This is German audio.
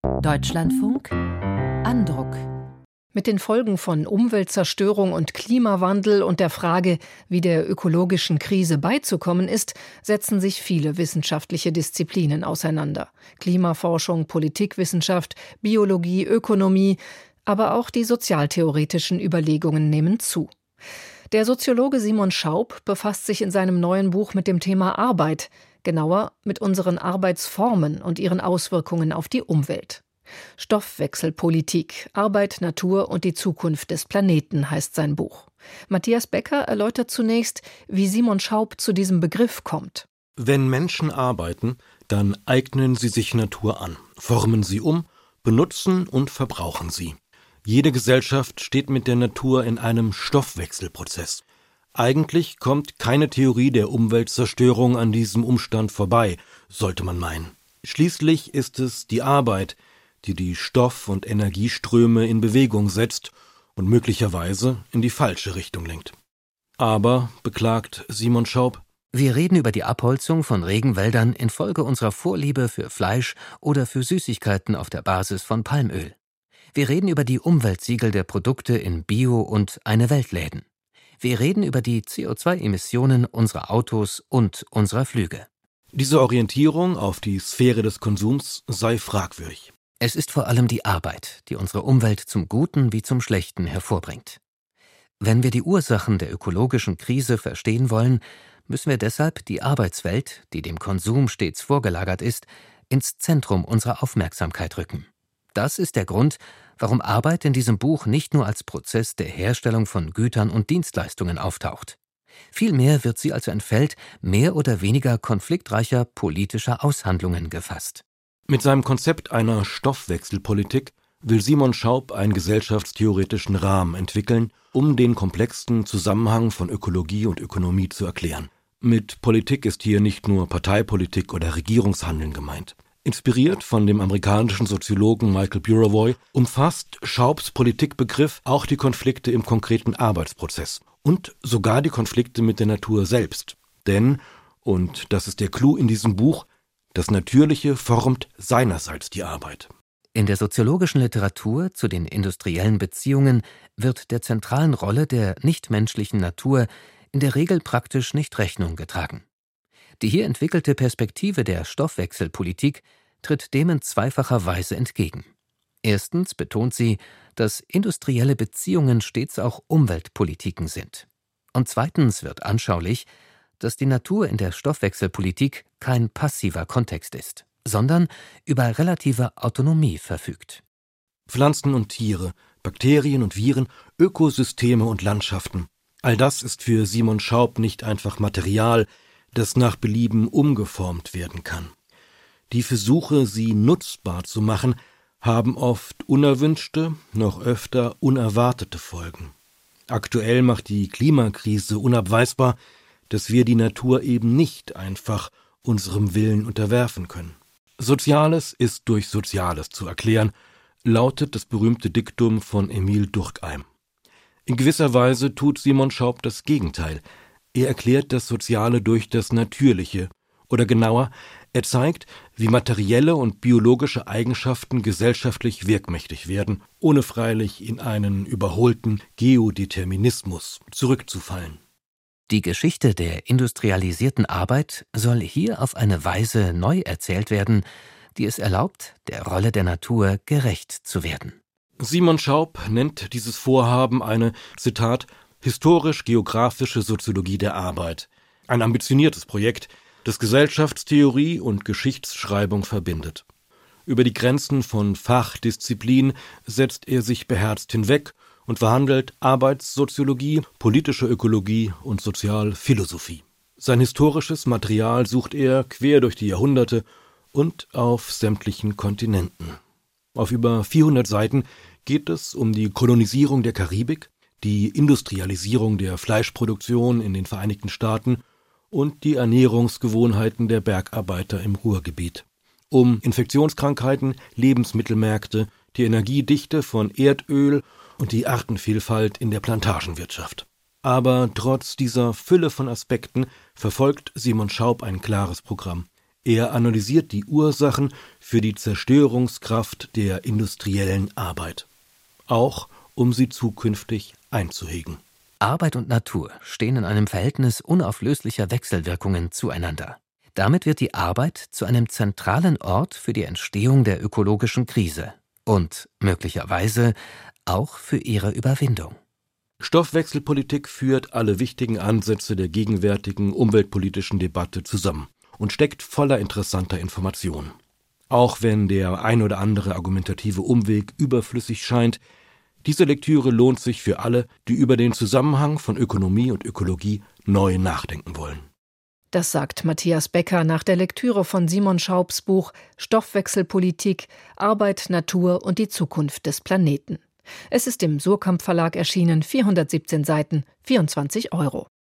Deutschlandfunk Andruck. Mit den Folgen von Umweltzerstörung und Klimawandel und der Frage, wie der ökologischen Krise beizukommen ist, setzen sich viele wissenschaftliche Disziplinen auseinander. Klimaforschung, Politikwissenschaft, Biologie, Ökonomie, aber auch die sozialtheoretischen Überlegungen nehmen zu. Der Soziologe Simon Schaub befasst sich in seinem neuen Buch mit dem Thema Arbeit, genauer mit unseren Arbeitsformen und ihren Auswirkungen auf die Umwelt. Stoffwechselpolitik, Arbeit, Natur und die Zukunft des Planeten heißt sein Buch. Matthias Becker erläutert zunächst, wie Simon Schaub zu diesem Begriff kommt. Wenn Menschen arbeiten, dann eignen sie sich Natur an, formen sie um, benutzen und verbrauchen sie. Jede Gesellschaft steht mit der Natur in einem Stoffwechselprozess. Eigentlich kommt keine Theorie der Umweltzerstörung an diesem Umstand vorbei, sollte man meinen. Schließlich ist es die Arbeit, die die Stoff- und Energieströme in Bewegung setzt und möglicherweise in die falsche Richtung lenkt. Aber, beklagt Simon Schaub, wir reden über die Abholzung von Regenwäldern infolge unserer Vorliebe für Fleisch oder für Süßigkeiten auf der Basis von Palmöl. Wir reden über die Umweltsiegel der Produkte in Bio- und Eine-Welt-Läden. Wir reden über die CO2-Emissionen unserer Autos und unserer Flüge. Diese Orientierung auf die Sphäre des Konsums sei fragwürdig. Es ist vor allem die Arbeit, die unsere Umwelt zum Guten wie zum Schlechten hervorbringt. Wenn wir die Ursachen der ökologischen Krise verstehen wollen, müssen wir deshalb die Arbeitswelt, die dem Konsum stets vorgelagert ist, ins Zentrum unserer Aufmerksamkeit rücken. Das ist der Grund, warum Arbeit in diesem Buch nicht nur als Prozess der Herstellung von Gütern und Dienstleistungen auftaucht. Vielmehr wird sie als ein Feld mehr oder weniger konfliktreicher politischer Aushandlungen gefasst. Mit seinem Konzept einer Stoffwechselpolitik will Simon Schaub einen gesellschaftstheoretischen Rahmen entwickeln, um den komplexen Zusammenhang von Ökologie und Ökonomie zu erklären. Mit Politik ist hier nicht nur Parteipolitik oder Regierungshandeln gemeint. Inspiriert von dem amerikanischen Soziologen Michael Burawoy umfasst Schaubs Politikbegriff auch die Konflikte im konkreten Arbeitsprozess und sogar die Konflikte mit der Natur selbst. Denn, und das ist der Clou in diesem Buch, das Natürliche formt seinerseits die Arbeit. In der soziologischen Literatur zu den industriellen Beziehungen wird der zentralen Rolle der nichtmenschlichen Natur in der Regel praktisch nicht Rechnung getragen. Die hier entwickelte Perspektive der Stoffwechselpolitik tritt dem in zweifacher Weise entgegen. Erstens betont sie, dass industrielle Beziehungen stets auch Umweltpolitiken sind. Und zweitens wird anschaulich, dass die Natur in der Stoffwechselpolitik kein passiver Kontext ist, sondern über relative Autonomie verfügt. Pflanzen und Tiere, Bakterien und Viren, Ökosysteme und Landschaften. All das ist für Simon Schaub nicht einfach Material, das nach Belieben umgeformt werden kann. Die Versuche, sie nutzbar zu machen, haben oft unerwünschte, noch öfter unerwartete Folgen. Aktuell macht die Klimakrise unabweisbar, dass wir die Natur eben nicht einfach unserem Willen unterwerfen können. Soziales ist durch Soziales zu erklären, lautet das berühmte Diktum von Emil Durkheim. In gewisser Weise tut Simon Schaub das Gegenteil. Er erklärt das Soziale durch das Natürliche, oder genauer, er zeigt, wie materielle und biologische Eigenschaften gesellschaftlich wirkmächtig werden, ohne freilich in einen überholten Geodeterminismus zurückzufallen. Die Geschichte der industrialisierten Arbeit soll hier auf eine Weise neu erzählt werden, die es erlaubt, der Rolle der Natur gerecht zu werden. Simon Schaub nennt dieses Vorhaben eine, Zitat, historisch-geografische Soziologie der Arbeit. Ein ambitioniertes Projekt, das Gesellschaftstheorie und Geschichtsschreibung verbindet. Über die Grenzen von Fachdisziplin setzt er sich beherzt hinweg und verhandelt Arbeitssoziologie, politische Ökologie und Sozialphilosophie. Sein historisches Material sucht er quer durch die Jahrhunderte und auf sämtlichen Kontinenten. Auf über 400 Seiten geht es um die Kolonisierung der Karibik, die Industrialisierung der Fleischproduktion in den Vereinigten Staaten und die Ernährungsgewohnheiten der Bergarbeiter im Ruhrgebiet, um Infektionskrankheiten, Lebensmittelmärkte, die Energiedichte von Erdöl und die Artenvielfalt in der Plantagenwirtschaft. Aber trotz dieser Fülle von Aspekten verfolgt Simon Schaub ein klares Programm. Er analysiert die Ursachen für die Zerstörungskraft der industriellen Arbeit, auch um sie zukünftig einzuhegen. Arbeit und Natur stehen in einem Verhältnis unauflöslicher Wechselwirkungen zueinander. Damit wird die Arbeit zu einem zentralen Ort für die Entstehung der ökologischen Krise und möglicherweise auch für ihre Überwindung. Stoffwechselpolitik führt alle wichtigen Ansätze der gegenwärtigen umweltpolitischen Debatte zusammen und steckt voller interessanter Informationen. Auch wenn der ein oder andere argumentative Umweg überflüssig scheint, diese Lektüre lohnt sich für alle, die über den Zusammenhang von Ökonomie und Ökologie neu nachdenken wollen. Das sagt Matthias Becker nach der Lektüre von Simon Schaubs Buch Stoffwechselpolitik, Arbeit, Natur und die Zukunft des Planeten. Es ist im Suhrkamp Verlag erschienen, 417 Seiten, 24 €.